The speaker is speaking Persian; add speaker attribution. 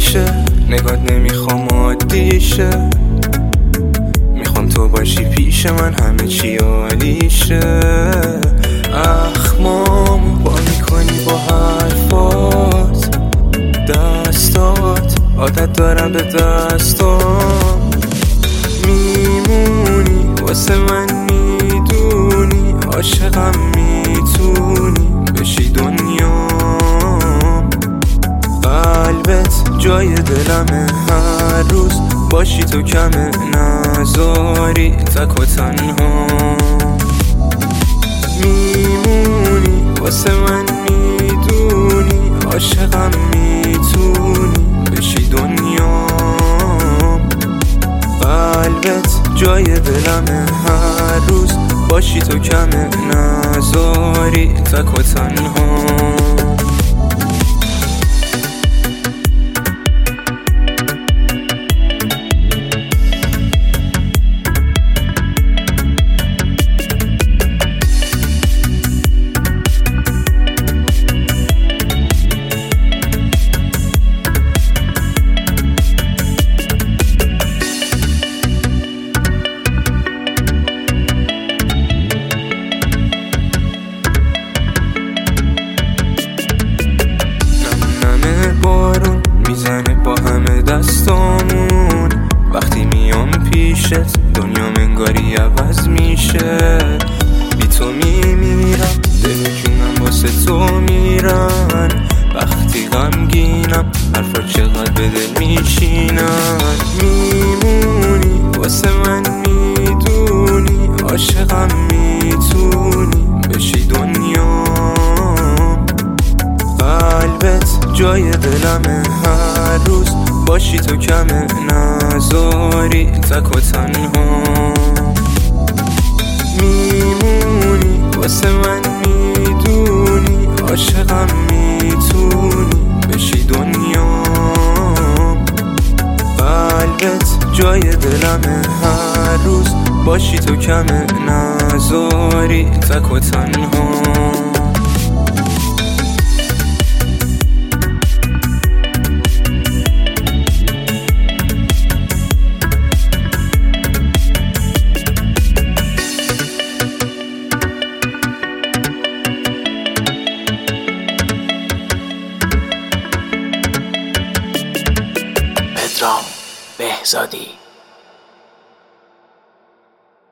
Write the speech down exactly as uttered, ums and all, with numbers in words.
Speaker 1: میشه، نگات نمیخوام عادیشه، میخوام تو باشی پیش من، همه چی عالیشه. اخمامو با میکنی با حرفات، دستات عادت دارم به دستام، میمونی واسه من، میدونی عاشقم، میتونی بشی دنیام. قلبت جای دلمه، هر روز باشی تو کمه، نذاری تک و تنها. میمونی واسه من، میدونی عاشقم، میتونی بشی دنیام. قلبت جای دلمه، هر روز باشی تو کمه، نذاری تک و تنها. بارون میزنه با همه دستامون، وقتی میام پیشت دنیا منگاری عوض میشه. بی تو میمیرم، دل و جونم واسه تو میرن، وقتی غمگینم حرفا چقدر به دل میشینن. میمونی واسه من، میدونی عاشقم، میتونی بشی دنیام. قلبت جای دلمه، هر روز باشی تو کمه، نذاری تک و تنها. میمونی واسه من، میدونی عاشقم، میتونی بشی دنیام. قلبت جای دلمه، هر روز باشی تو کمه، نذاری تک و تنها.
Speaker 2: پدرام بهزادی.